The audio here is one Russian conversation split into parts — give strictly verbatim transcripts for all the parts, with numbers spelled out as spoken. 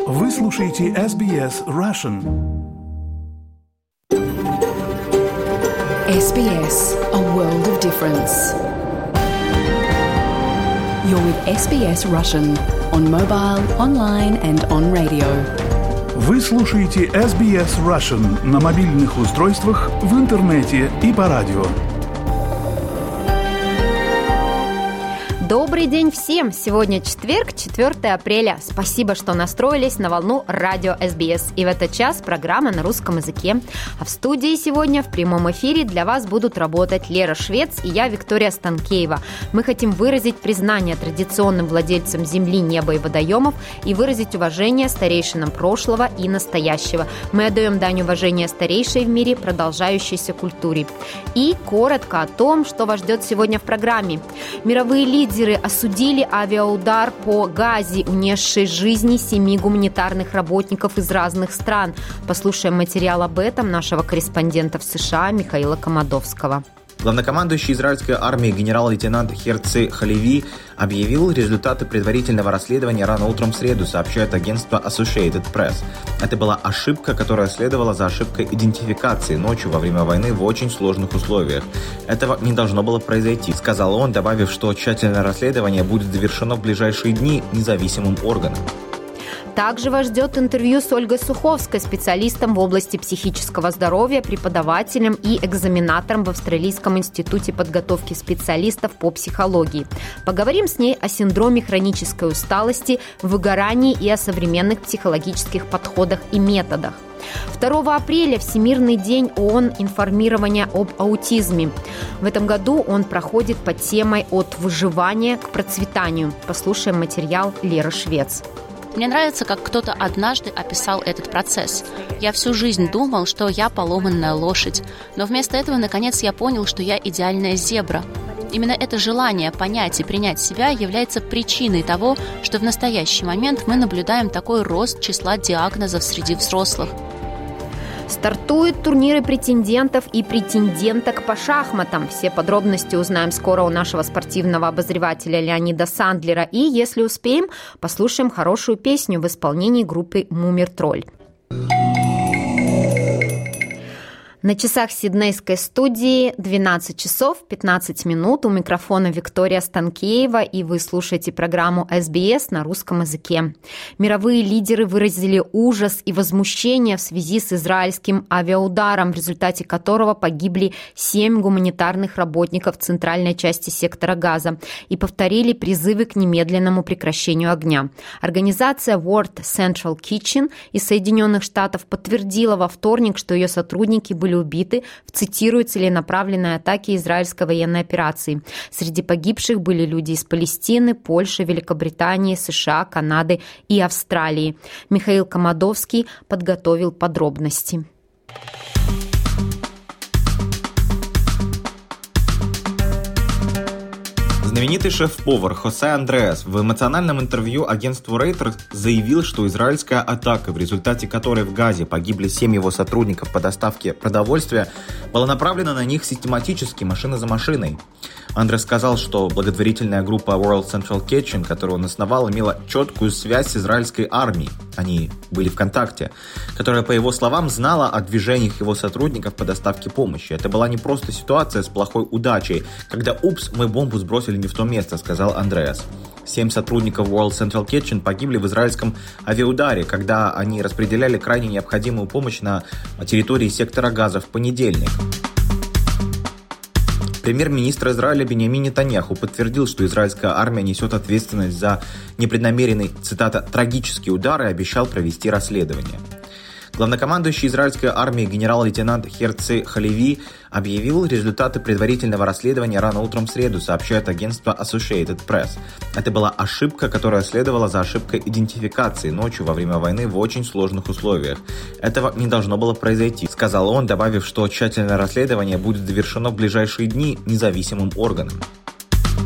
Вы слушаете эс би эс Russian. эс би эс, a world of difference. You're with эс би эс Russian on mobile, online and on radio. Вы слушаете эс би эс Russian на мобильных устройствах, в интернете и по радио. Добрый день всем! Сегодня четверг, четвёртое апреля. Спасибо, что настроились на волну радио эс би эс. И в этот час программа на русском языке. А в студии сегодня в прямом эфире для вас будут работать Лера Швец и я, Виктория Станкеева. Мы хотим выразить признание традиционным владельцам земли, неба и водоемов и выразить уважение старейшинам прошлого и настоящего. Мы отдаем дань уважения старейшей в мире продолжающейся культуре. И коротко о том, что вас ждет сегодня в программе. Мировые лидеры осудили авиаудар по Газе, унесший жизни семи гуманитарных работников из разных стран. Послушаем материал об этом нашего корреспондента в США Михаила Комадовского. Главнокомандующий израильской армии генерал-лейтенант Херци Халеви объявил результаты предварительного расследования рано утром в среду, сообщает агентство Associated Press. Это была ошибка, которая следовала за ошибкой идентификации ночью во время войны в очень сложных условиях. Этого не должно было произойти, сказал он, добавив, что тщательное расследование будет завершено в ближайшие дни независимым органом. Также вас ждет интервью с Ольгой Суховской, специалистом в области психического здоровья, преподавателем и экзаменатором в Австралийском институте подготовки специалистов по психологии. Поговорим с ней о синдроме хронической усталости, выгорании и о современных психологических подходах и методах. второго апреля Всемирный день ООН информирования об аутизме. В этом году он проходит под темой «От выживания к процветанию». Послушаем материал Леры Швец. Мне нравится, как кто-то однажды описал этот процесс. Я всю жизнь думал, что я поломанная лошадь, но вместо этого, наконец, я понял, что я идеальная зебра. Именно это желание понять и принять себя является причиной того, что в настоящий момент мы наблюдаем такой рост числа диагнозов среди взрослых. Стартуют турниры претендентов и претенденток по шахматам. Все подробности узнаем скоро у нашего спортивного обозревателя Леонида Сандлера. И, если успеем, послушаем хорошую песню в исполнении группы «Мумий-тролль». На часах сиднейской студии двенадцать часов пятнадцать минут. У микрофона Виктория Станкеева, и вы слушаете программу эс би эс на русском языке. Мировые лидеры выразили ужас и возмущение в связи с израильским авиаударом, в результате которого погибли семь гуманитарных работников в центральной части сектора Газа, и повторили призывы к немедленному прекращению огня. Организация World Central Kitchen из Соединенных Штатов подтвердила во вторник, что ее сотрудники были убиты в, цитирую, целенаправленной атаке израильской военной операции. Среди погибших были люди из Палестины, Польши, Великобритании, США, Канады и Австралии. Михаил Комадовский подготовил подробности. Знаменитый шеф-повар Хосе Андреас в эмоциональном интервью агентству Reuters заявил, что израильская атака, в результате которой в Газе погибли семь его сотрудников по доставке продовольствия, была направлена на них систематически, машина за машиной. Андреас сказал, что благотворительная группа World Central Kitchen, которую он основал, имела четкую связь с израильской армией, они были в контакте, которая, по его словам, знала о движениях его сотрудников по доставке помощи. Это была не просто ситуация с плохой удачей, когда «упс, мы бомбу сбросили не в то место», сказал Андреас. Семь сотрудников World Central Kitchen погибли в израильском авиаударе, когда они распределяли крайне необходимую помощь на территории сектора Газа в понедельник. Премьер-министр Израиля Биньямин Нетаньяху подтвердил, что израильская армия несет ответственность за непреднамеренный, цитата, «трагический удар» и обещал провести расследование. Главнокомандующий израильской армии генерал-лейтенант Херци Халеви объявил результаты предварительного расследования рано утром в среду, сообщает агентство Associated Press. Это была ошибка, которая следовала за ошибкой идентификации ночью во время войны в очень сложных условиях. Этого не должно было произойти, сказал он, добавив, что тщательное расследование будет завершено в ближайшие дни независимым органом.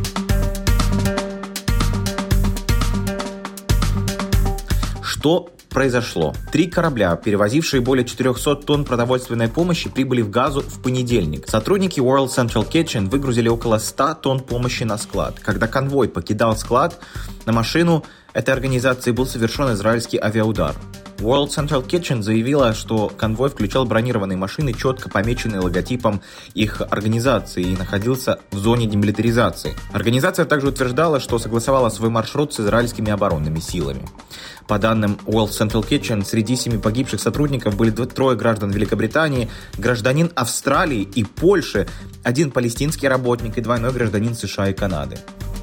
Что произошло? Три корабля, перевозившие более четыреста тонн продовольственной помощи, прибыли в Газу в понедельник. Сотрудники World Central Kitchen выгрузили около ста тонн помощи на склад. Когда конвой покидал склад, на машину этой организации был совершен израильский авиаудар. World Central Kitchen заявила, что конвой включал бронированные машины, четко помеченные логотипом их организации, и находился в зоне демилитаризации. Организация также утверждала, что согласовала свой маршрут с израильскими оборонными силами. По данным World Central Kitchen, среди семи погибших сотрудников были трое граждан Великобритании, гражданин Австралии и Польши, один палестинский работник и двойной гражданин США и Канады.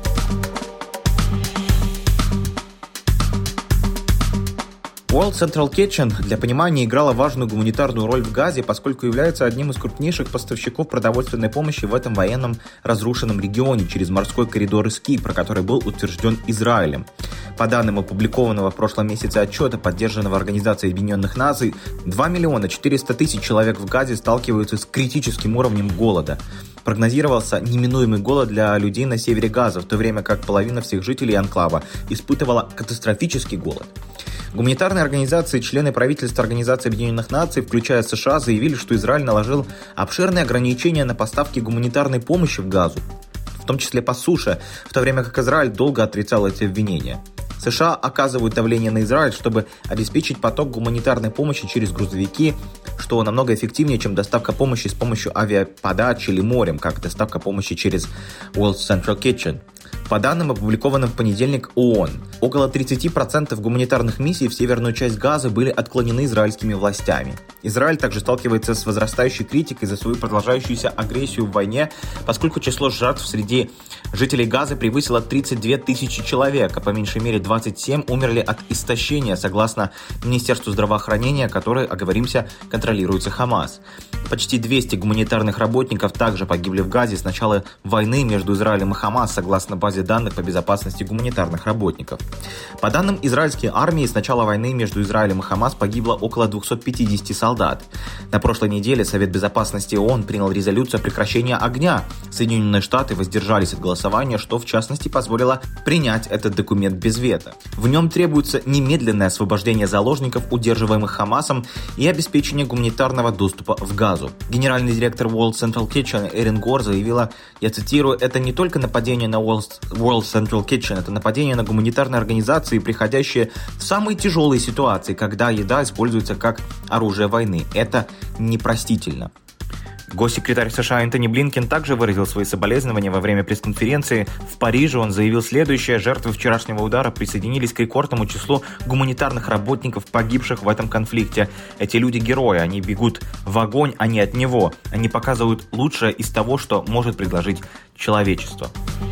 World Central Kitchen, для понимания, играла важную гуманитарную роль в Газе, поскольку является одним из крупнейших поставщиков продовольственной помощи в этом военном разрушенном регионе через морской коридор из Кипра, который был утвержден Израилем. По данным опубликованного в прошлом месяце отчета, поддержанного Организацией Объединенных Наций, два миллиона четыреста тысяч человек в Газе сталкиваются с критическим уровнем голода. Прогнозировался неминуемый голод для людей на севере Газа, в то время как половина всех жителей анклава испытывала катастрофический голод. Гуманитарные организации, члены правительства Организации Объединенных Наций, включая США, заявили, что Израиль наложил обширные ограничения на поставки гуманитарной помощи в Газу, в том числе по суше, в то время как Израиль долго отрицал эти обвинения. США оказывают давление на Израиль, чтобы обеспечить поток гуманитарной помощи через грузовики, что намного эффективнее, чем доставка помощи с помощью авиаподач или морем, как доставка помощи через World Central Kitchen. По данным, опубликованным в понедельник ООН, около тридцать процентов гуманитарных миссий в северную часть Газы были отклонены израильскими властями. Израиль также сталкивается с возрастающей критикой за свою продолжающуюся агрессию в войне, поскольку число жертв среди жителей Газы превысило тридцать две тысячи человек, а по меньшей мере двадцать семь умерли от истощения, согласно Министерству здравоохранения, которое, оговоримся, контролируется Хамас. Почти двести гуманитарных работников также погибли в Газе с начала войны между Израилем и Хамас, согласно базе данных по безопасности гуманитарных работников. По данным израильской армии, с начала войны между Израилем и Хамас погибло около двести пятьдесят солдат. На прошлой неделе Совет Безопасности ООН принял резолюцию о прекращении огня. Соединенные Штаты воздержались от голосования, что в частности позволило принять этот документ без вето. В нем требуется немедленное освобождение заложников, удерживаемых Хамасом, и обеспечение гуманитарного доступа в Газу. Генеральный директор World Central Kitchen Эрин Гор заявила, я цитирую, «Это не только нападение на World World Central Kitchen, это нападение на гуманитарные организации, приходящие в самые тяжелые ситуации, когда еда используется как оружие войны. Это непростительно». Госсекретарь США Энтони Блинкен также выразил свои соболезнования во время пресс-конференции. В Париже он заявил следующее: жертвы вчерашнего удара присоединились к рекордному числу гуманитарных работников, погибших в этом конфликте. Эти люди герои, они бегут в огонь, а не от него. Они показывают лучшее из того, что может предложить человечество.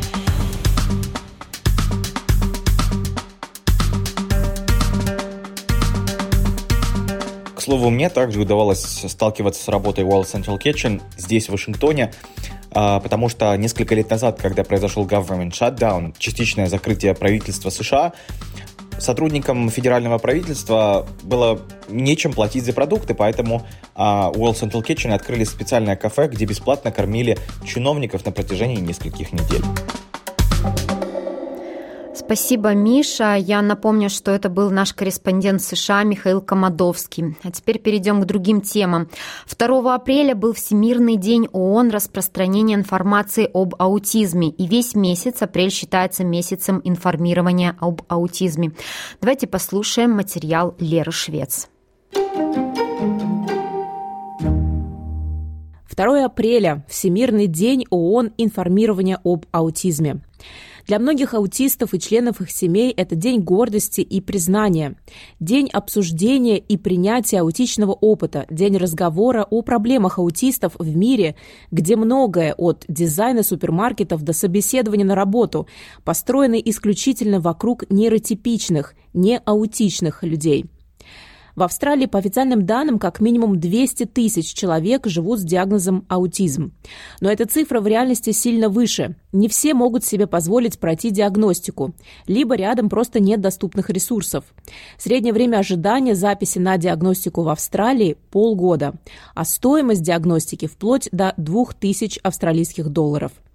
К слову, мне также удавалось сталкиваться с работой World Central Kitchen здесь, в Вашингтоне, потому что несколько лет назад, когда произошел government shutdown, частичное закрытие правительства США, сотрудникам федерального правительства было нечем платить за продукты, поэтому World Central Kitchen открыли специальное кафе, где бесплатно кормили чиновников на протяжении нескольких недель. Спасибо, Миша. Я напомню, что это был наш корреспондент США Михаил Комадовский. А теперь перейдем к другим темам. второго апреля был Всемирный день ООН распространения информации об аутизме. И весь месяц апрель считается месяцем информирования об аутизме. Давайте послушаем материал Леры Швец. второго апреля – Всемирный день ООН информирования об аутизме. Для многих аутистов и членов их семей это день гордости и признания, день обсуждения и принятия аутичного опыта, день разговора о проблемах аутистов в мире, где многое, от дизайна супермаркетов до собеседования на работу, построено исключительно вокруг нейротипичных, неаутичных людей. В Австралии, по официальным данным, как минимум двести тысяч человек живут с диагнозом аутизм. Но эта цифра в реальности сильно выше. Не все могут себе позволить пройти диагностику, либо рядом просто нет доступных ресурсов. Среднее время ожидания записи на диагностику в Австралии – полгода, а стоимость диагностики вплоть до двух тысяч австралийских долларов.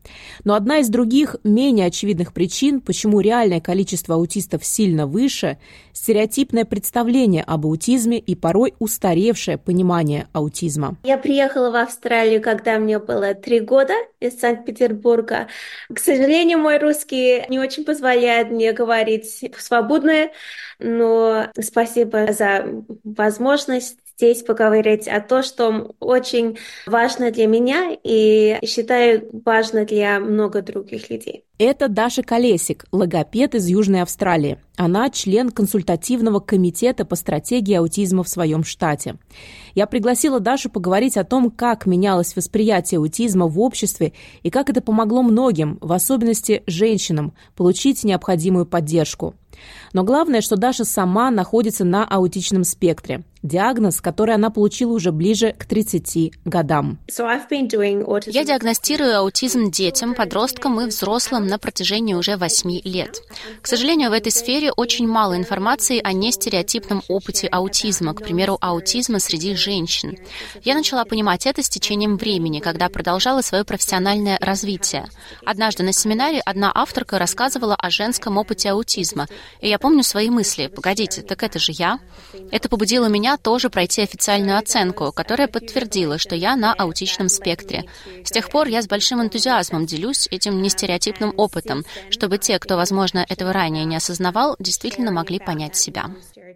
Но одна из других, менее очевидных причин, почему реальное количество аутистов сильно выше – стереотипное представление об аутизме и порой устаревшее понимание аутизма. Я приехала в Австралию, когда мне было три года из Санкт-Петербурга. К сожалению, мой русский не очень позволяет мне говорить свободно, но спасибо за возможность здесь поговорить о том, что очень важно для меня и считаю важно для много других людей. Это Даша Колесик, логопед из Южной Австралии. Она член консультативного комитета по стратегии аутизма в своем штате. Я пригласила Дашу поговорить о том, как менялось восприятие аутизма в обществе и как это помогло многим, в особенности женщинам, получить необходимую поддержку. Но главное, что Даша сама находится на аутичном спектре. Диагноз, который она получила уже ближе к тридцати годам. Я диагностирую аутизм детям, подросткам и взрослым на протяжении уже восьми лет. К сожалению, в этой сфере очень мало информации о нестереотипном опыте аутизма, к примеру, аутизма среди женщин. Я начала понимать это с течением времени, когда продолжала свое профессиональное развитие. Однажды на семинаре одна авторка рассказывала о женском опыте аутизма, и я помню свои мысли. Погодите, так это же я? Это побудило меня тоже пройти официальную оценку, которая подтвердила, что я на аутичном спектре. С тех пор я с большим энтузиазмом делюсь этим нестереотипным опытом, чтобы те, кто, возможно, этого ранее не осознавал, действительно могли понять себя.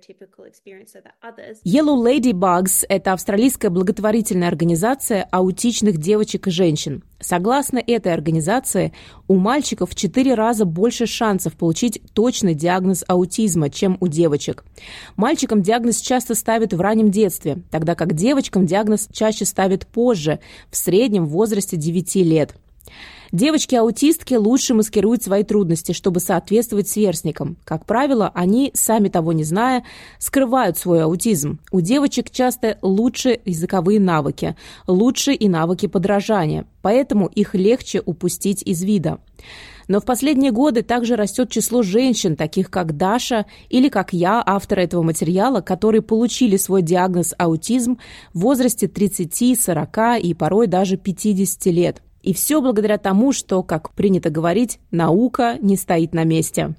Yellow Ladybugs – это австралийская благотворительная организация аутичных девочек и женщин. Согласно этой организации, у мальчиков в четыре раза больше шансов получить точный диагноз аутизма, чем у девочек. Мальчикам диагноз часто ставят в раннем детстве, тогда как девочкам диагноз чаще ставят позже, в среднем в возрасте девяти лет. Девочки-аутистки лучше маскируют свои трудности, чтобы соответствовать сверстникам. Как правило, они, сами того не зная, скрывают свой аутизм. У девочек часто лучше языковые навыки, лучше и навыки подражания, поэтому их легче упустить из вида. Но в последние годы также растет число женщин, таких как Даша или как я, автор этого материала, которые получили свой диагноз аутизм в возрасте тридцати, сорока и порой даже пятидесяти лет. И все благодаря тому, что, как принято говорить, наука не стоит на месте.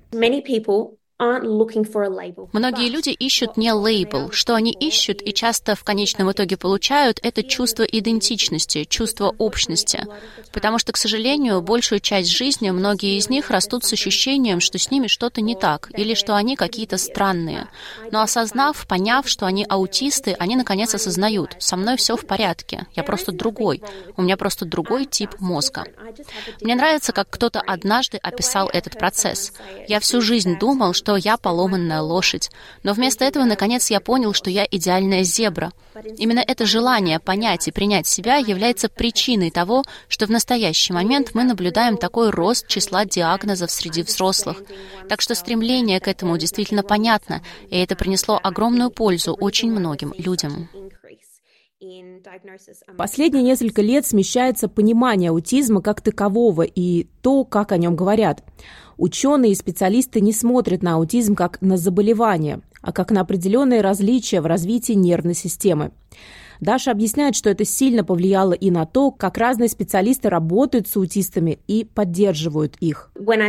Многие люди ищут не лейбл. Что они ищут и часто в конечном итоге получают, это чувство идентичности, чувство общности. Потому что, к сожалению, большую часть жизни многие из них растут с ощущением, что с ними что-то не так, или что они какие-то странные. Но осознав, поняв, что они аутисты, они наконец осознают: со мной все в порядке, я просто другой, у меня просто другой тип мозга. Мне нравится, как кто-то однажды описал этот процесс. Я всю жизнь думал, что я поломанная лошадь. Но вместо этого, наконец, я понял, что я идеальная зебра. Именно это желание понять и принять себя является причиной того, что в настоящий момент мы наблюдаем такой рост числа диагнозов среди взрослых. Так что стремление к этому действительно понятно, и это принесло огромную пользу очень многим людям. Последние несколько лет смещается понимание аутизма как такового и то, как о нем говорят. Ученые и специалисты не смотрят на аутизм как на заболевание, а как на определенные различия в развитии нервной системы. Даша объясняет, что это сильно повлияло и на то, как разные специалисты работают с аутистами и поддерживают их. Когда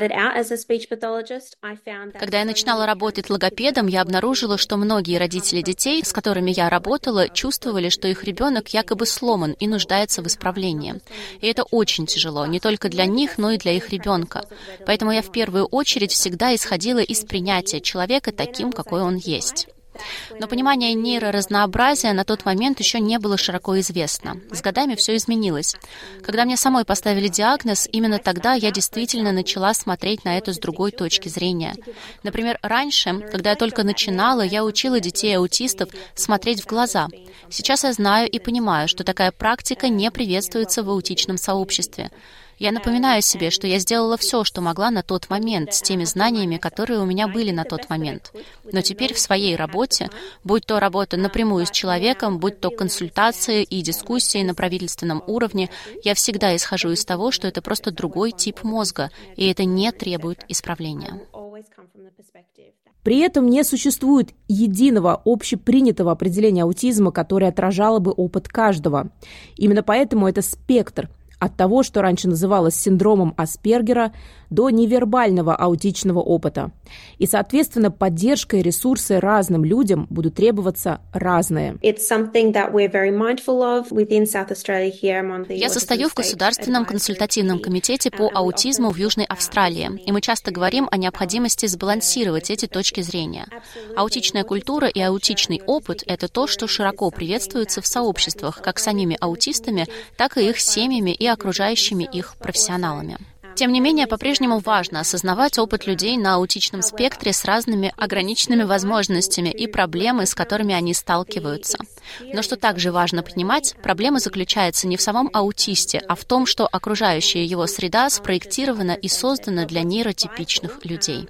я начинала работать логопедом, я обнаружила, что многие родители детей, с которыми я работала, чувствовали, что их ребенок якобы сломан и нуждается в исправлении. И это очень тяжело, не только для них, но и для их ребенка. Поэтому я в первую очередь всегда исходила из принятия человека таким, какой он есть. Но понимание нейроразнообразия на тот момент еще не было широко известно. С годами все изменилось. Когда мне самой поставили диагноз, именно тогда я действительно начала смотреть на это с другой точки зрения. Например, раньше, когда я только начинала, я учила детей-аутистов смотреть в глаза. Сейчас я знаю и понимаю, что такая практика не приветствуется в аутичном сообществе. Я напоминаю себе, что я сделала все, что могла на тот момент, с теми знаниями, которые у меня были на тот момент. Но теперь в своей работе, будь то работа напрямую с человеком, будь то консультации и дискуссии на правительственном уровне, я всегда исхожу из того, что это просто другой тип мозга, и это не требует исправления. При этом не существует единого общепринятого определения аутизма, которое отражало бы опыт каждого. Именно поэтому это спектр. От того, что раньше называлось синдромом Аспергера, до невербального аутичного опыта. И, соответственно, поддержка и ресурсы разным людям будут требоваться разные. Я состою в Государственном консультативном комитете по аутизму в Южной Австралии, и мы часто говорим о необходимости сбалансировать эти точки зрения. Аутичная культура и аутичный опыт – это то, что широко приветствуется в сообществах, как самими аутистами, так и их семьями и окружающими их профессионалами. Тем не менее, по-прежнему важно осознавать опыт людей на аутичном спектре с разными ограниченными возможностями и проблемы, с которыми они сталкиваются. Но что также важно понимать, проблема заключается не в самом аутисте, а в том, что окружающая его среда спроектирована и создана для нейротипичных людей.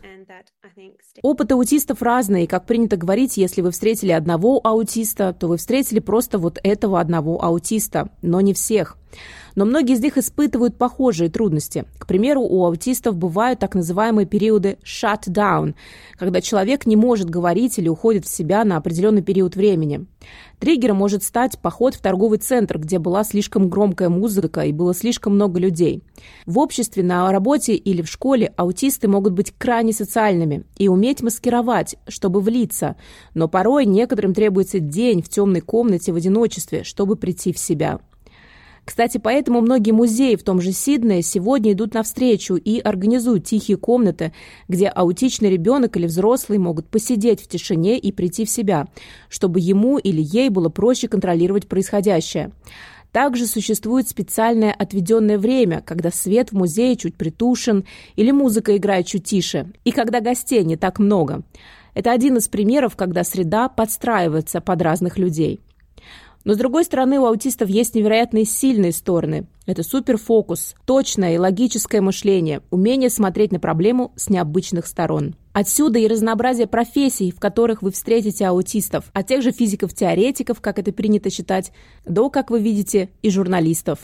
Опыт аутистов разный, и, как принято говорить, если вы встретили одного аутиста, то вы встретили просто вот этого одного аутиста, но не всех. Но многие из них испытывают похожие трудности. К примеру, у аутистов бывают так называемые периоды shut-down, когда человек не может говорить или уходит в себя на определенный период времени. Триггером может стать поход в торговый центр, где была слишком громкая музыка и было слишком много людей. В обществе, на работе или в школе аутисты могут быть крайне социальными и уметь маскировать, чтобы влиться, но порой некоторым требуется день в темной комнате в одиночестве, чтобы прийти в себя. Кстати, поэтому многие музеи в том же Сиднее сегодня идут навстречу и организуют тихие комнаты, где аутичный ребенок или взрослый могут посидеть в тишине и прийти в себя, чтобы ему или ей было проще контролировать происходящее. Также существует специальное отведенное время, когда свет в музее чуть притушен или музыка играет чуть тише, и когда гостей не так много. Это один из примеров, когда среда подстраивается под разных людей. Но, с другой стороны, у аутистов есть невероятные сильные стороны. Это суперфокус, точное и логическое мышление, умение смотреть на проблему с необычных сторон. Отсюда и разнообразие профессий, в которых вы встретите аутистов, от тех же физиков-теоретиков, как это принято считать, до, как вы видите, и журналистов.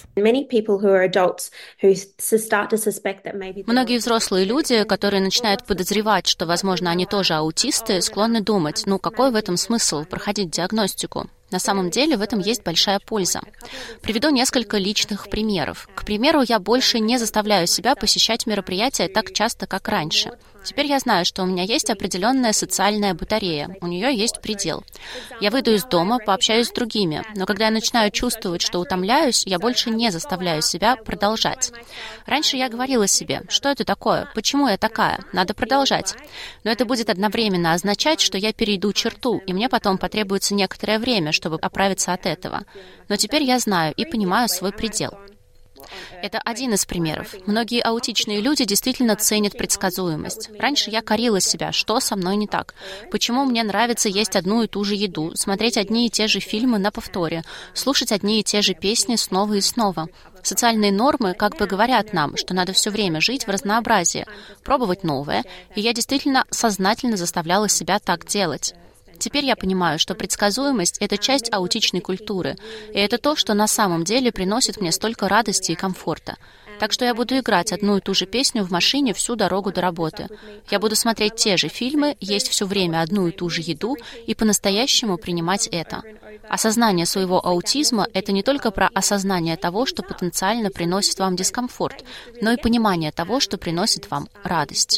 Многие взрослые люди, которые начинают подозревать, что, возможно, они тоже аутисты, склонны думать, ну какой в этом смысл проходить диагностику? На самом деле в этом есть большая польза. Приведу несколько личных примеров. К примеру, я больше не заставляю себя посещать мероприятия так часто, как раньше. Теперь я знаю, что у меня есть определенная социальная батарея, у нее есть предел. Я выйду из дома, пообщаюсь с другими, но когда я начинаю чувствовать, что утомляюсь, я больше не заставляю себя продолжать. Раньше я говорила себе, что это такое, почему я такая, надо продолжать. Но это будет одновременно означать, что я перейду черту, и мне потом потребуется некоторое время, чтобы оправиться от этого. Но теперь я знаю и понимаю свой предел. Это один из примеров. Многие аутичные люди действительно ценят предсказуемость. Раньше я корила себя, что со мной не так. Почему мне нравится есть одну и ту же еду, смотреть одни и те же фильмы на повторе, слушать одни и те же песни снова и снова. Социальные нормы как бы говорят нам, что надо все время жить в разнообразии, пробовать новое, и я действительно сознательно заставляла себя так делать. Теперь я понимаю, что предсказуемость — это часть аутичной культуры, и это то, что на самом деле приносит мне столько радости и комфорта. Так что я буду играть одну и ту же песню в машине всю дорогу до работы. Я буду смотреть те же фильмы, есть все время одну и ту же еду и по-настоящему принимать это. Осознание своего аутизма — это не только про осознание того, что потенциально приносит вам дискомфорт, но и понимание того, что приносит вам радость.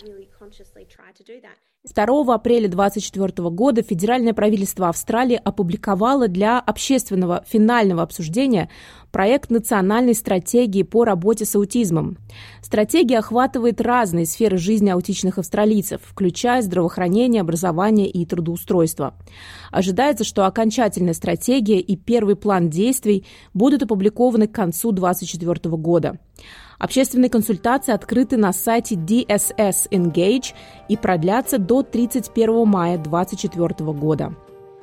второго апреля две тысячи двадцать четвёртого года федеральное правительство Австралии опубликовало для общественного финального обсуждения проект национальной стратегии по работе с аутизмом. Стратегия охватывает разные сферы жизни аутичных австралийцев, включая здравоохранение, образование и трудоустройство. Ожидается, что окончательная стратегия и первый план действий будут опубликованы к концу две тысячи двадцать четвёртого года. Общественные консультации открыты на сайте ди эс эс Engage и продлятся до тридцать первого мая две тысячи двадцать четвёртого года.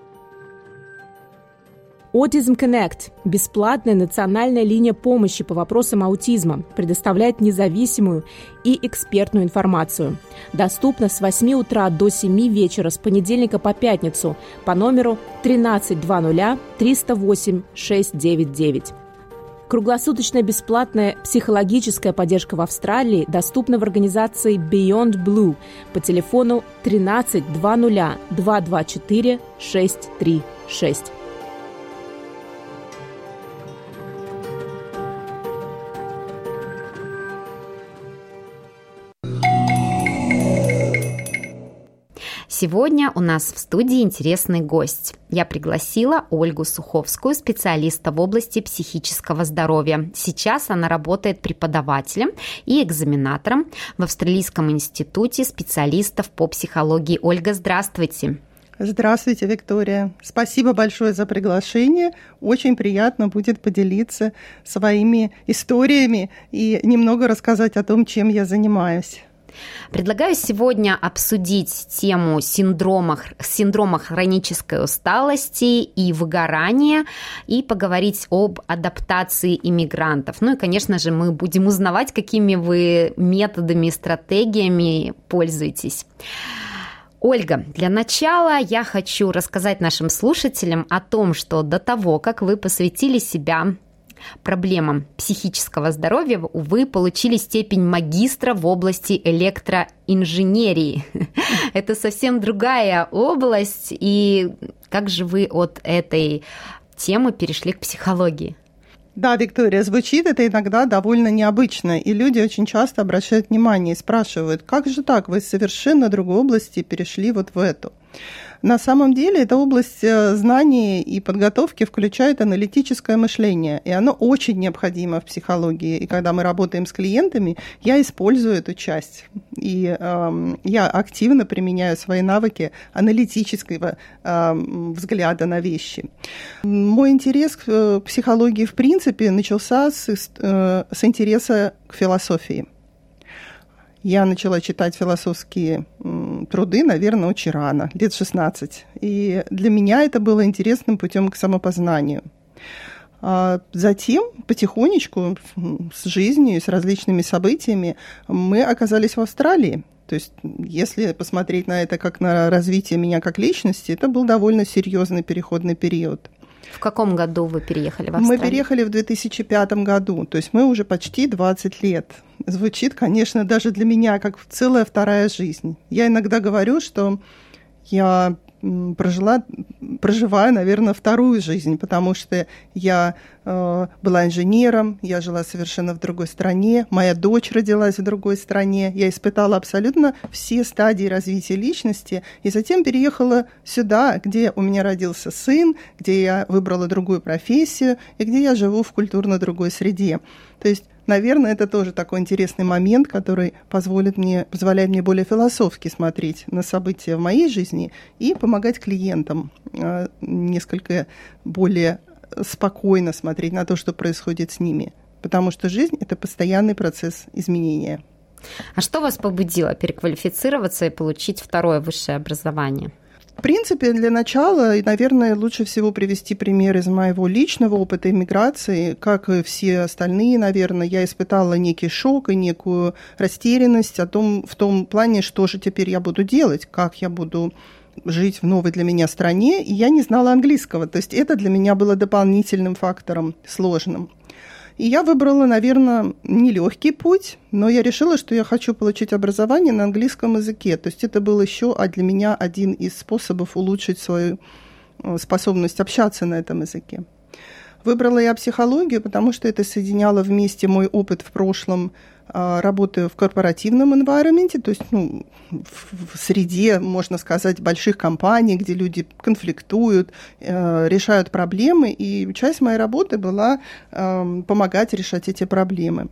Autism Connect – бесплатная национальная линия помощи по вопросам аутизма, предоставляет независимую и экспертную информацию. Доступна с восьми утра до семи вечера с понедельника по пятницу по номеру тринадцать двадцать триста восемь шестьсот девяносто девять. Круглосуточная бесплатная психологическая поддержка в Австралии доступна в организации Beyond Blue по телефону тринадцать двадцать два два четыре шесть три шесть. Сегодня у нас в студии интересный гость. Я пригласила Ольгу Суховскую, специалиста в области психического здоровья. Сейчас она работает преподавателем и экзаменатором в Австралийском институте специалистов по психологии. Ольга, здравствуйте. Здравствуйте, Виктория. Спасибо большое за приглашение. Очень приятно будет поделиться своими историями и немного рассказать о том, чем я занимаюсь. Предлагаю сегодня обсудить тему синдрома, синдрома хронической усталости и выгорания и поговорить об адаптации иммигрантов. Ну и, конечно же, мы будем узнавать, какими вы методами и стратегиями пользуетесь. Ольга, для начала я хочу рассказать нашим слушателям о том, что до того, как вы посвятили себя проблемам психического здоровья, вы получили степень магистра в области электроинженерии. Это совсем другая область. И как же вы от этой темы перешли к психологии? Да, Виктория, звучит это иногда довольно необычно, и люди очень часто обращают внимание и спрашивают, как же так, вы из совершенно другой области перешли вот в эту. На самом деле эта область знаний и подготовки включает аналитическое мышление, и оно очень необходимо в психологии. И когда мы работаем с клиентами, я использую эту часть. И э, я активно применяю свои навыки аналитического э, взгляда на вещи. Мой интерес к психологии в принципе начался с, э, с интереса к философии. Я начала читать философские труды, наверное, очень рано, лет шестнадцать. И для меня это было интересным путем к самопознанию. А затем, потихонечку, с жизнью, с различными событиями, мы оказались в Австралии. То есть, если посмотреть на это как на развитие меня как личности, это был довольно серьезный переходный период. В каком году вы переехали в Австралию? Мы переехали в две тысячи пятом году, то есть мы уже почти двадцать лет. Звучит, конечно, даже для меня как целая вторая жизнь. Я иногда говорю, что я прожила, проживаю, наверное, вторую жизнь, потому что я э, была инженером, я жила совершенно в другой стране, моя дочь родилась в другой стране, я испытала абсолютно все стадии развития личности, и затем переехала сюда, где у меня родился сын, где я выбрала другую профессию, и где я живу в культурно другой среде. То есть, наверное, это тоже такой интересный момент, который позволит мне, позволяет мне более философски смотреть на события в моей жизни и помогать клиентам э, несколько более спокойно смотреть на то, что происходит с ними. Потому что жизнь – это постоянный процесс изменения. А что вас побудило переквалифицироваться и получить второе высшее образование? В принципе, для начала, наверное, лучше всего привести пример из моего личного опыта иммиграции. Как и все остальные, наверное, я испытала некий шок и некую растерянность о том, в том плане, что же теперь я буду делать, как я буду жить в новой для меня стране, и я не знала английского. То есть это для меня было дополнительным фактором сложным. И я выбрала, наверное, нелегкий путь, но я решила, что я хочу получить образование на английском языке. То есть это был еще для меня один из способов улучшить свою способность общаться на этом языке. Выбрала я психологию, потому что это соединяло вместе мой опыт в прошлом работы в корпоративном environment, то есть ну, в среде, можно сказать, больших компаний, где люди конфликтуют, решают проблемы, и часть моей работы была помогать решать эти проблемы.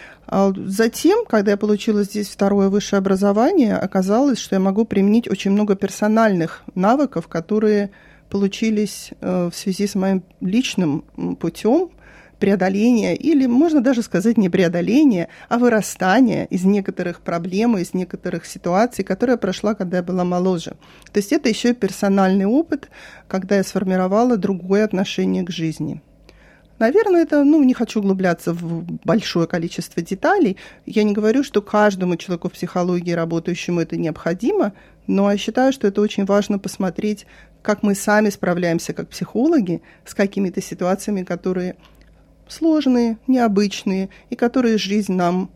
Затем, когда я получила здесь второе высшее образование, оказалось, что я могу применить очень много персональных навыков, которые получились в связи с моим личным путем преодоления, или можно даже сказать не преодоления, а вырастания из некоторых проблем, из некоторых ситуаций, которые я прошла, когда я была моложе. То есть это еще и персональный опыт, когда я сформировала другое отношение к жизни. Наверное, это, ну, не хочу углубляться в большое количество деталей. Я не говорю, что каждому человеку в психологии работающему это необходимо, но я считаю, что это очень важно посмотреть, как мы сами справляемся как психологи с какими-то ситуациями, которые сложные, необычные, и которые жизнь нам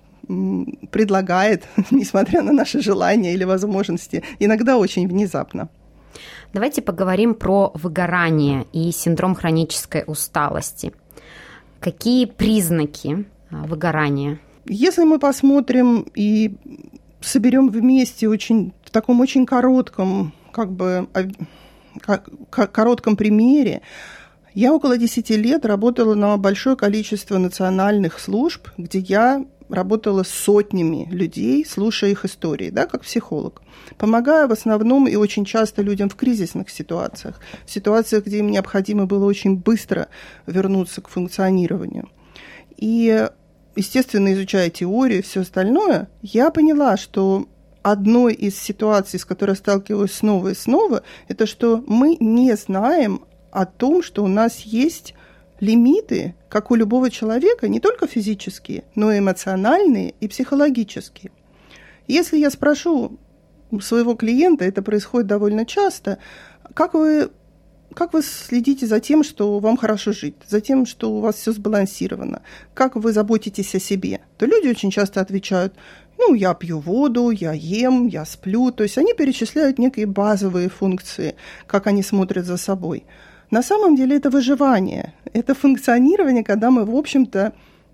предлагает, несмотря на наши желания или возможности, иногда очень внезапно. Давайте поговорим про выгорание и синдром хронической усталости. Какие признаки выгорания? Если мы посмотрим и соберем вместе очень таком очень коротком, как бы, коротком примере. Я около десяти лет работала на большое количество национальных служб, где я работала с сотнями людей, слушая их истории, да, как психолог. Помогая в основном и очень часто людям в кризисных ситуациях, в ситуациях, где им необходимо было очень быстро вернуться к функционированию. И, естественно, изучая теорию и все остальное, я поняла, что одной из ситуаций, с которой я сталкиваюсь снова и снова, это что мы не знаем о том, что у нас есть лимиты, как у любого человека, не только физические, но и эмоциональные и психологические. Если я спрошу своего клиента, это происходит довольно часто, как вы, как вы следите за тем, что вам хорошо жить, за тем, что у вас все сбалансировано, как вы заботитесь о себе, то люди очень часто отвечают: ну, я пью воду, я ем, я сплю. То есть они перечисляют некие базовые функции, как они смотрят за собой. На самом деле это выживание, это функционирование, когда мы, в общем-то,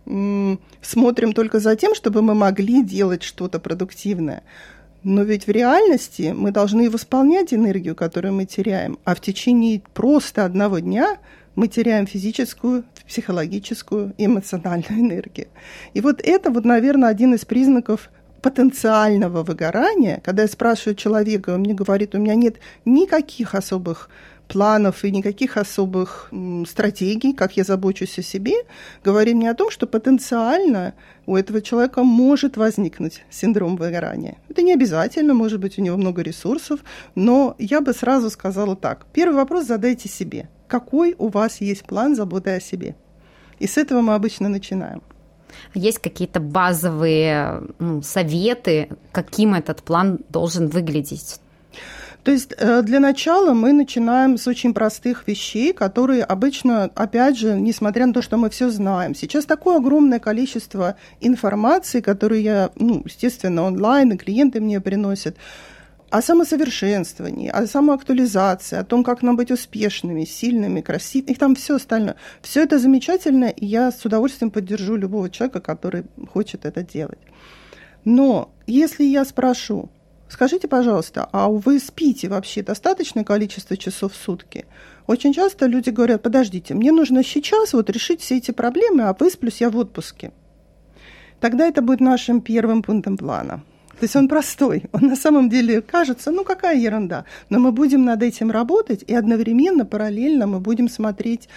смотрим только за тем, чтобы мы могли делать что-то продуктивное. Но ведь в реальности мы должны восполнять энергию, которую мы теряем, а в течение просто одного дня мы теряем физическую, психологическую и эмоциональную энергию. И вот это, вот, наверное, один из признаков потенциального выгорания, когда я спрашиваю человека, он мне говорит: у меня нет никаких особых планов и никаких особых м, стратегий, как я забочусь о себе, говорит мне о том, что потенциально у этого человека может возникнуть синдром выгорания. Это не обязательно, может быть, у него много ресурсов, но я бы сразу сказала так. Первый вопрос задайте себе. Какой у вас есть план заботы о себе? И с этого мы обычно начинаем. Есть какие-то базовые ну, советы, каким этот план должен выглядеть? То есть для начала мы начинаем с очень простых вещей, которые обычно, опять же, несмотря на то, что мы все знаем, сейчас такое огромное количество информации, которую я, ну, естественно, онлайн, и клиенты мне приносят, о самосовершенствовании, о самоактуализации, о том, как нам быть успешными, сильными, красивыми, и там все остальное. Все это замечательно, и я с удовольствием поддержу любого человека, который хочет это делать. Но если я спрошу: скажите, пожалуйста, а вы спите вообще достаточное количество часов в сутки? Очень часто люди говорят: подождите, мне нужно сейчас вот решить все эти проблемы, а высплюсь я в отпуске. Тогда это будет нашим первым пунктом плана. То есть он простой, он на самом деле кажется, ну какая ерунда, но мы будем над этим работать, и одновременно, параллельно мы будем смотреть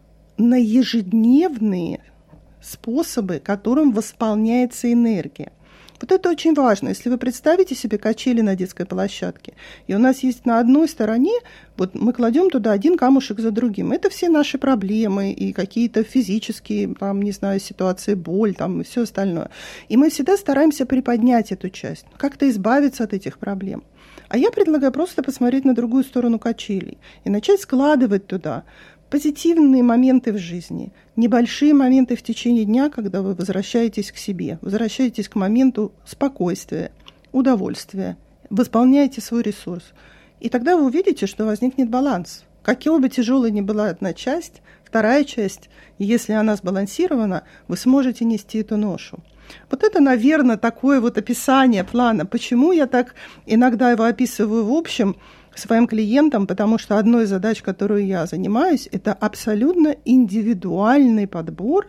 на ежедневные способы, которым восполняется энергия. Вот это очень важно. Если вы представите себе качели на детской площадке, и у нас есть на одной стороне, вот мы кладем туда один камушек за другим. Это все наши проблемы и какие-то физические, там, не знаю, ситуации, боль, там, и все остальное. И мы всегда стараемся приподнять эту часть, как-то избавиться от этих проблем. А я предлагаю просто посмотреть на другую сторону качелей и начать складывать туда позитивные моменты в жизни, небольшие моменты в течение дня, когда вы возвращаетесь к себе, возвращаетесь к моменту спокойствия, удовольствия, восполняете свой ресурс. И тогда вы увидите, что возникнет баланс. Какой бы тяжелой ни была одна часть, вторая часть, если она сбалансирована, вы сможете нести эту ношу. Вот это, наверное, такое вот описание плана. Почему я так иногда его описываю в общем своим клиентам, потому что одной из задач, которую я занимаюсь, это абсолютно индивидуальный подбор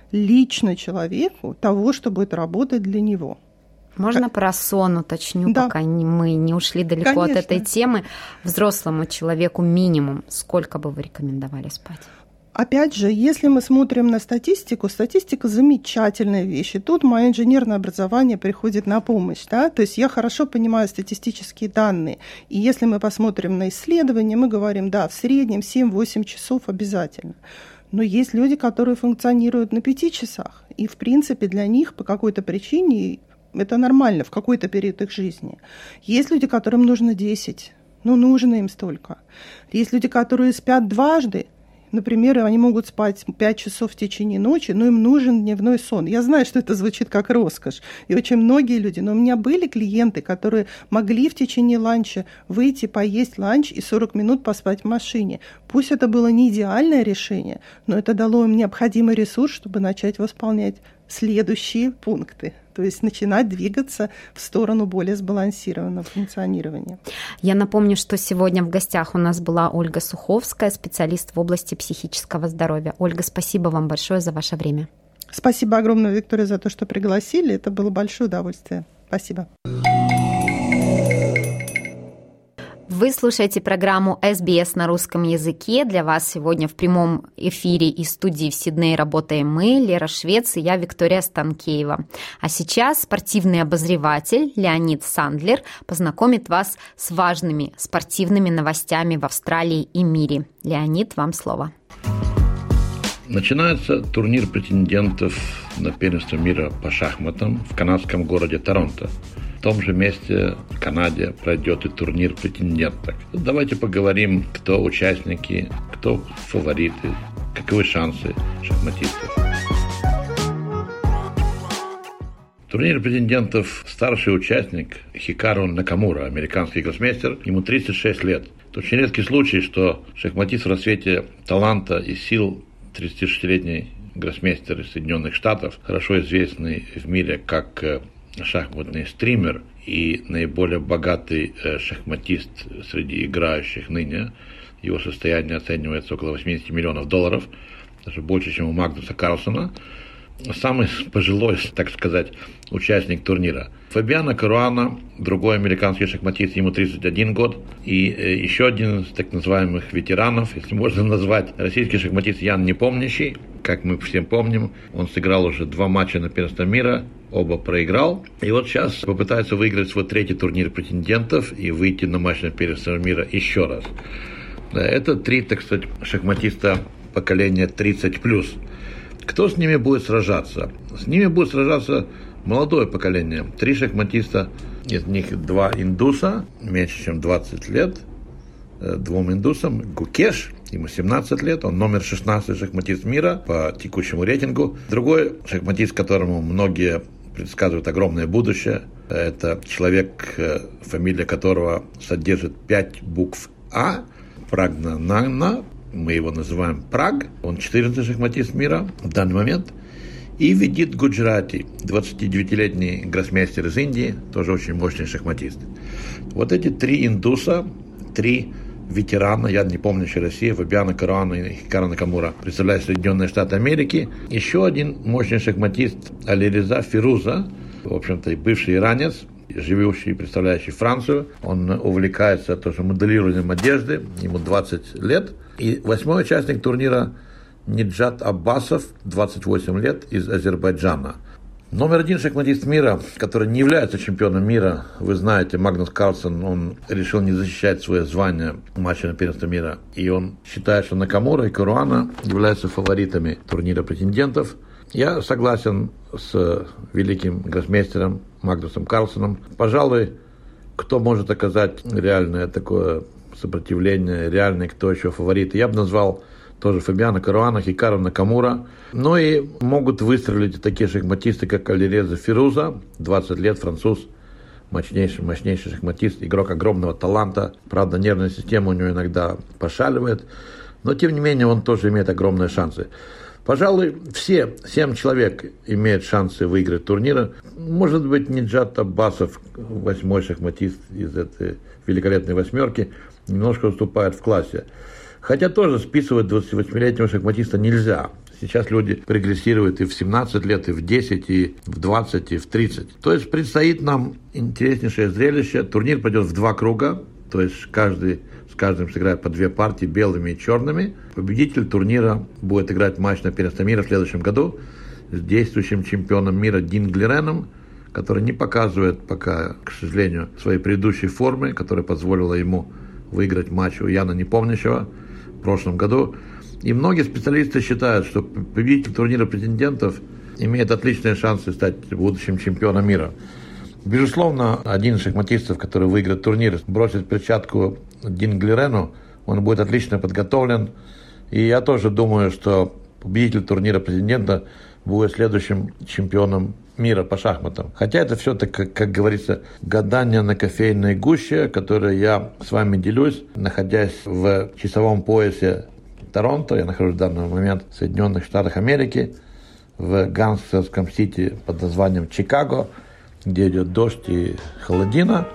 лично человеку того, что будет работать для него. Можно про сон уточню, да. пока мы не ушли далеко Конечно. От этой темы. Взрослому человеку минимум сколько бы вы рекомендовали спать? Опять же, если мы смотрим на статистику, статистика замечательная вещь. И тут мое инженерное образование приходит на помощь. Да? То есть я хорошо понимаю статистические данные. И если мы посмотрим на исследования, мы говорим, да, в среднем семь-восемь часов обязательно. Но есть люди, которые функционируют на пяти часах. И, в принципе, для них по какой-то причине это нормально в какой-то период их жизни. Есть люди, которым нужно десять. Ну, нужно им столько. Есть люди, которые спят дважды. Например, они могут спать пять часов в течение ночи, но им нужен дневной сон. Я знаю, что это звучит как роскошь, и очень многие люди, но у меня были клиенты, которые могли в течение ланча выйти, поесть ланч и сорок минут поспать в машине. Пусть это было не идеальное решение, но это дало им необходимый ресурс, чтобы начать восполнять следующие пункты то есть начинать двигаться в сторону более сбалансированного функционирования. Я напомню, что сегодня в гостях у нас была Ольга Суховская, специалист в области психического здоровья. Ольга, спасибо вам большое за ваше время. Спасибо огромное, Виктория, за то, что пригласили. Это было большое удовольствие. Спасибо. Вы слушаете программу эс би эс на русском языке. Для вас сегодня в прямом эфире из студии в Сиднее работаем мы, Лера Швец и я, Виктория Станкеева. А сейчас спортивный обозреватель Леонид Сандлер познакомит вас с важными спортивными новостями в Австралии и мире. Леонид, вам слово. Начинается турнир претендентов на первенство мира по шахматам в канадском городе Торонто. В том же месте в Канаде пройдет и турнир претенденток. Давайте поговорим, кто участники, кто фавориты, каковы шансы шахматистов. Турнир претендентов старший участник Хикару Накамура, американский гроссмейстер, ему тридцать шесть лет. Это очень редкий случай, что шахматист в рассвете таланта и сил тридцатишестилетний гроссмейстер из Соединенных Штатов, хорошо известный в мире как шахматный стример и наиболее богатый шахматист среди играющих ныне. Его состояние оценивается около восемьдесят миллионов долларов, даже больше, чем у Магнуса Карлсона. Самый пожилой, так сказать, участник турнира. Фабиано Каруана, другой американский шахматист, ему тридцать один год. И еще один из так называемых ветеранов, если можно назвать, российский шахматист Ян Непомнящий. Как мы все помним, он сыграл уже два матча на первенство мира, оба проиграл. И вот сейчас попытается выиграть свой третий турнир претендентов и выйти на матч на первенство мира еще раз. Это три, так сказать, шахматиста поколения тридцать плюс. Кто с ними будет сражаться? С ними будет сражаться молодое поколение. Три шахматиста, из них два индуса, меньше чем двадцать лет. Двум индусам. Гукеш, ему семнадцать лет, он номер шестнадцатый шахматист мира по текущему рейтингу. Другой шахматист, которому многие предсказывают огромное будущее, это человек, фамилия которого содержит пять букв А, Прагнанана. Мы его называем Праг, он четырнадцатый шахматист мира в данный момент. И Видит Гуджрати, двадцатидевятилетний гроссмейстер из Индии, тоже очень мощный шахматист. Вот эти три индуса, три ветерана, я не помню еще Россия, Фабиано Каруана и Хикару Накамура, представляют Соединенные Штаты Америки. Еще один мощный шахматист Алиреза Фируза, в общем-то и бывший иранец, живущий и представляющий Францию. Он увлекается тоже моделированием одежды, ему двадцать лет. И восьмой участник турнира Ниджат Аббасов, двадцать восемь лет, из Азербайджана. Номер один шахматист мира, который не является чемпионом мира, вы знаете, Магнус Карлсон, он решил не защищать свое звание в матче на первенство мира. И он считает, что Накамура и Каруана являются фаворитами турнира претендентов. Я согласен с великим гроссмейстером Магнусом Карлсоном. Пожалуй, кто может оказать реальное такое сопротивление, реальный, кто еще фавориты, я бы назвал тоже Фабиано Каруана, Хикару Накамура. Ну и могут выстрелить такие шахматисты, как Алиреза Фируза, двадцать лет, француз, мощнейший, мощнейший шахматист, игрок огромного таланта. Правда, нервная система у него иногда пошаливает, но тем не менее он тоже имеет огромные шансы. Пожалуй, все семь человек имеют шансы выиграть турнир. Может быть, Ниджат Аббасов, восьмой шахматист из этой великолепной восьмерки, немножко уступает в классе. Хотя тоже списывать двадцативосьмилетнего шахматиста нельзя. Сейчас люди прогрессируют и в семнадцать лет, и в десять, и в двадцать, и в тридцать. То есть предстоит нам интереснейшее зрелище. Турнир пойдет в два круга, то есть каждый с каждым сыграет по две партии, белыми и черными. Победитель турнира будет играть матч на первенство мира в следующем году с действующим чемпионом мира Дин Глиреном, который не показывает пока, к сожалению, своей предыдущей формы, которая позволила ему выиграть матч у Яна Непомнящего в прошлом году. И многие специалисты считают, что победитель турнира претендентов имеет отличные шансы стать будущим чемпионом мира. Безусловно, один из шахматистов, который выиграет турнир, бросит перчатку Дин Глирену, он будет отлично подготовлен. И я тоже думаю, что победитель турнира претендента будет следующим чемпионом мира по шахматам. Хотя это все-таки, как, как говорится, гадание на кофейной гуще, которое я с вами делюсь, находясь в часовом поясе Торонто. Я нахожусь в данный момент в Соединенных Штатах Америки. в гангстерском сити под названием Чикаго, где идет дождь и холодина.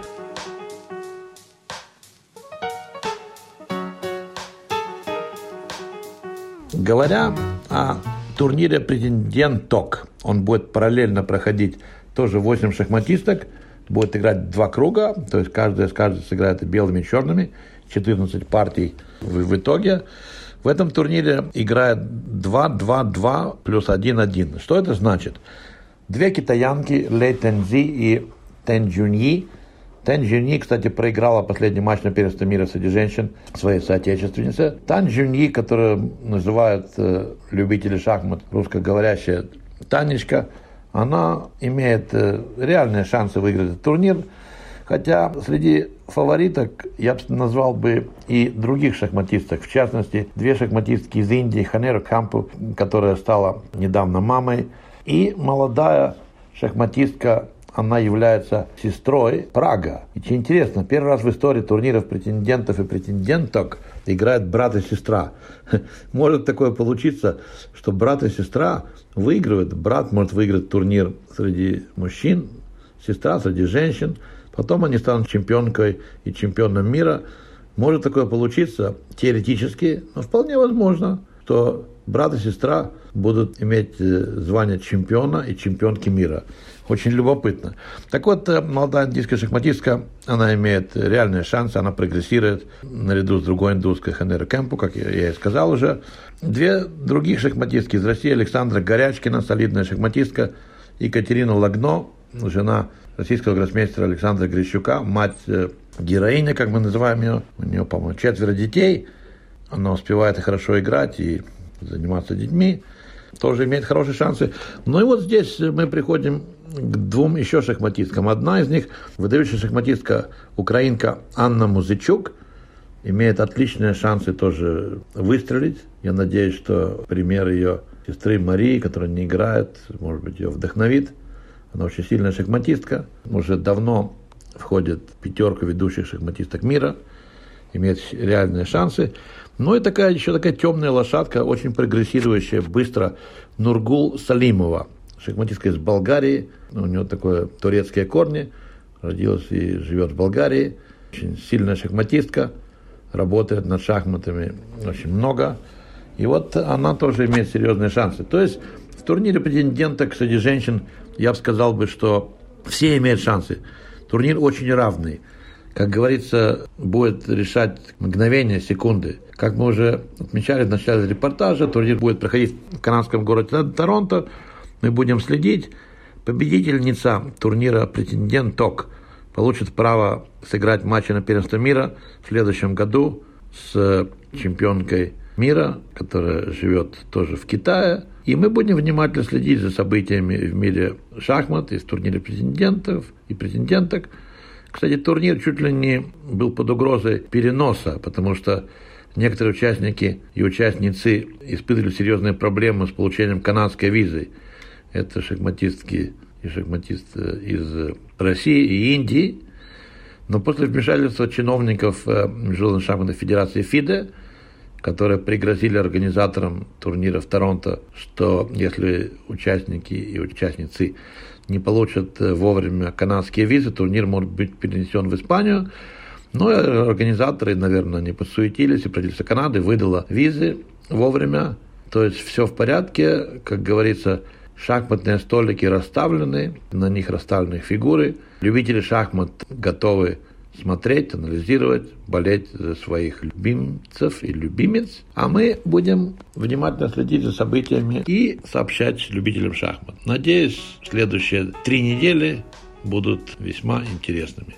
Говоря о турнире «Претенденток», он будет параллельно проходить тоже восемь шахматисток, будет играть два круга, то есть каждая с каждой сыграет белыми и черными, четырнадцать партий в, в итоге. В этом турнире играет два-два-два плюс один-один. Что это значит? Две китаянки, Лэй Тэньзи и Тэн Джуньи. Тэн Джуньи, кстати, проиграла последний матч на первенстве мира среди женщин своей соотечественнице. Тэн Джуньи, которую называют э, любители шахмат русскоговорящая Танечка, она имеет э, реальные шансы выиграть этот турнир. Хотя среди фавориток я бы назвал бы и других шахматисток. В частности, две шахматистки из Индии, Ханеру Кампу, которая стала недавно мамой, и молодая шахматистка, она является сестрой Прага. И что интересно, первый раз в истории турниров претендентов и претенденток играют брат и сестра. Может такое получиться, что брат и сестра выигрывают. Брат может выиграть турнир среди мужчин, сестра среди женщин. Потом они станут чемпионкой и чемпионом мира. Может такое получиться теоретически, но вполне возможно, что брат и сестра будут иметь звание чемпиона и чемпионки мира. Очень любопытно. Так вот, молодая индийская шахматистка, она имеет реальные шансы, она прогрессирует наряду с другой индусской Ханеру Кэмпу, как я и сказал уже. Две других шахматистки из России, Александра Горячкина, солидная шахматистка, Екатерина Лагно, жена российского гроссмейстера Александра Грищука, мать героиня, как мы называем ее. У нее, по-моему, четверо детей. Она успевает и хорошо играть, и заниматься детьми. Тоже имеет хорошие шансы. Ну и вот здесь мы приходим к двум еще шахматисткам. Одна из них, выдающаяся шахматистка, украинка Анна Музычук, имеет отличные шансы тоже выстрелить. Я надеюсь, что пример ее сестры Марии, которая не играет, может быть, ее вдохновит. Она очень сильная шахматистка, уже давно входит в пятерку ведущих шахматисток мира, имеет реальные шансы. Ну и такая, еще такая темная лошадка, очень прогрессирующая быстро, Нургул Салимова, шахматистка из Болгарии. У нее такое турецкие корни, родилась и живет в Болгарии. Очень сильная шахматистка, работает над шахматами очень много. И вот она тоже имеет серьезные шансы. То есть в турнире претенденток среди женщин я бы сказал бы, что все имеют шансы. Турнир очень равный. Как говорится, будет решать мгновения, секунды. Как мы уже отмечали в начале репортажа, турнир будет проходить в канадском городе Торонто. Мы будем следить. Победительница турнира «Претенденток» получит право сыграть матчи на первенство мира в следующем году с чемпионкой мира, которая живет тоже в Китае. И мы будем внимательно следить за событиями в мире шахмат, из турнира претендентов и претенденток. Кстати, турнир чуть ли не был под угрозой переноса, потому что некоторые участники и участницы испытывали серьезные проблемы с получением канадской визы. Это шахматистки и шахматисты из России и Индии. Но после вмешательства чиновников Международной шахматной федерации ФИДЕ, которые пригрозили организаторам турнира в Торонто, что если участники и участницы не получат вовремя канадские визы, турнир может быть перенесен в Испанию. Но организаторы, наверное, не подсуетились, и правительство Канады выдало визы вовремя. То есть все в порядке, как говорится, шахматные столики расставлены, на них расставлены фигуры. Любители шахмат готовы смотреть, анализировать, болеть за своих любимцев и любимец. А мы будем внимательно следить за событиями и сообщать любителям шахмат. Надеюсь, следующие три недели будут весьма интересными.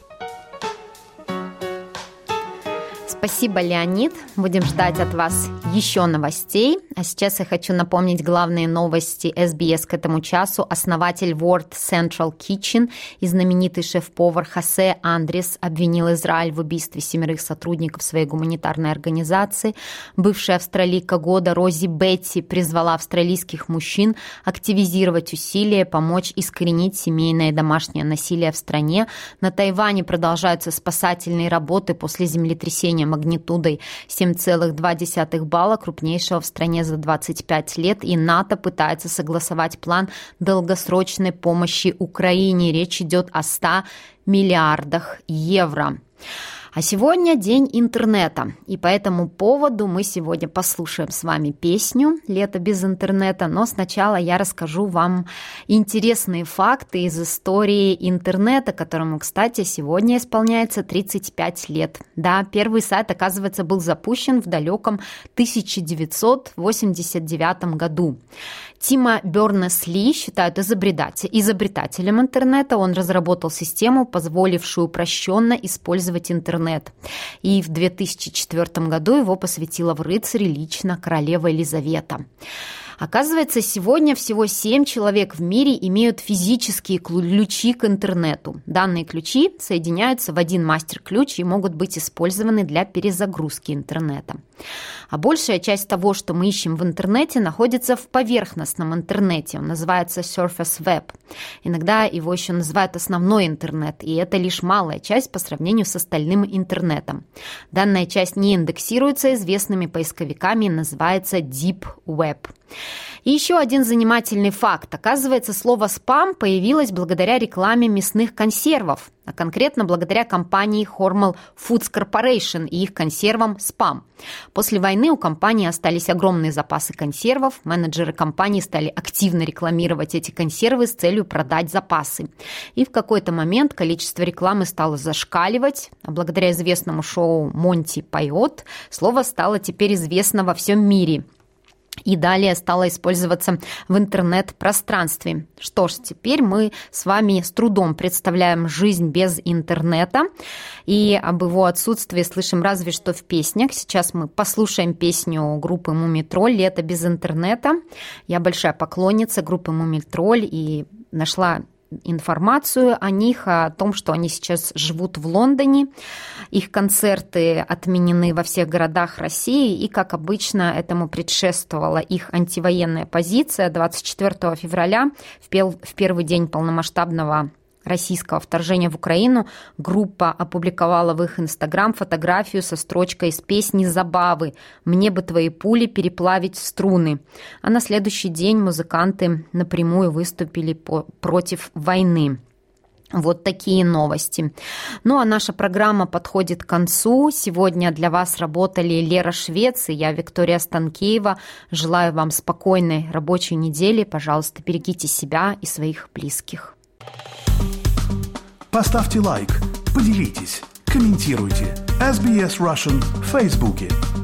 Спасибо, Леонид. Будем ждать от вас еще новостей. А сейчас я хочу напомнить главные новости эс би эс к этому часу. Основатель World Central Kitchen и знаменитый шеф-повар Хосе Андрес обвинил Израиль в убийстве семерых сотрудников своей гуманитарной организации. Бывшая австралийка года Рози Бетти призвала австралийских мужчин активизировать усилия, помочь искоренить семейное и домашнее насилие в стране. На Тайване продолжаются спасательные работы после землетрясения магнитудой семь целых два десятых балла, крупнейшего в стране за двадцать пять лет, и НАТО пытается согласовать план долгосрочной помощи Украине. Речь идет о ста миллиардах евро. А сегодня день интернета, и по этому поводу мы сегодня послушаем с вами песню «Лето без интернета», но сначала я расскажу вам интересные факты из истории интернета, которому, кстати, сегодня исполняется тридцать пять лет. Да, первый сайт, оказывается, был запущен в далеком тысяча девятьсот восемьдесят девятом году. Тима Бернес-Ли считают изобретателем интернета. Он разработал систему, позволившую упрощенно использовать интернет. И в две тысячи четвёртом году его посвятила в рыцари лично королева Елизавета. Оказывается, сегодня всего семь человек в мире имеют физические ключи к интернету. Данные ключи соединяются в один мастер-ключ и могут быть использованы для перезагрузки интернета. А большая часть того, что мы ищем в интернете, находится в поверхностном интернете. Он называется Surface Web. Иногда его еще называют основной интернет, и это лишь малая часть по сравнению с остальным интернетом. Данная часть не индексируется известными поисковиками и называется Deep Web. И еще один занимательный факт. Оказывается, слово «спам» появилось благодаря рекламе мясных консервов, а конкретно благодаря компании Hormel Foods Corporation и их консервам «Спам». После войны у компании остались огромные запасы консервов. Менеджеры компании стали активно рекламировать эти консервы с целью продать запасы. И в какой-то момент количество рекламы стало зашкаливать, а благодаря известному шоу «Монти поет» слово стало теперь известно во всем мире. И далее стало использоваться в интернет-пространстве. Что ж, теперь мы с вами с трудом представляем жизнь без интернета. И об его отсутствии слышим разве что в песнях. Сейчас мы послушаем песню группы «Мумий-тролль» «Лето без интернета». Я большая поклонница группы «Мумий-тролль» и нашла информацию о них, о том, что они сейчас живут в Лондоне. Их концерты отменены во всех городах России, и, как обычно, этому предшествовала их антивоенная позиция. двадцать четвёртого февраля, в первый день полномасштабного российского вторжения в Украину, группа опубликовала в их Инстаграм фотографию со строчкой из песни «Забавы. Мне бы твои пули переплавить в струны». А на следующий день музыканты напрямую выступили по- против войны. Вот такие новости. Ну, а наша программа подходит к концу. Сегодня для вас работали Лера Швец и я, Виктория Станкеева. Желаю вам спокойной рабочей недели. Пожалуйста, берегите себя и своих близких. Поставьте лайк, поделитесь, комментируйте. эс би эс Russian в Фейсбуке.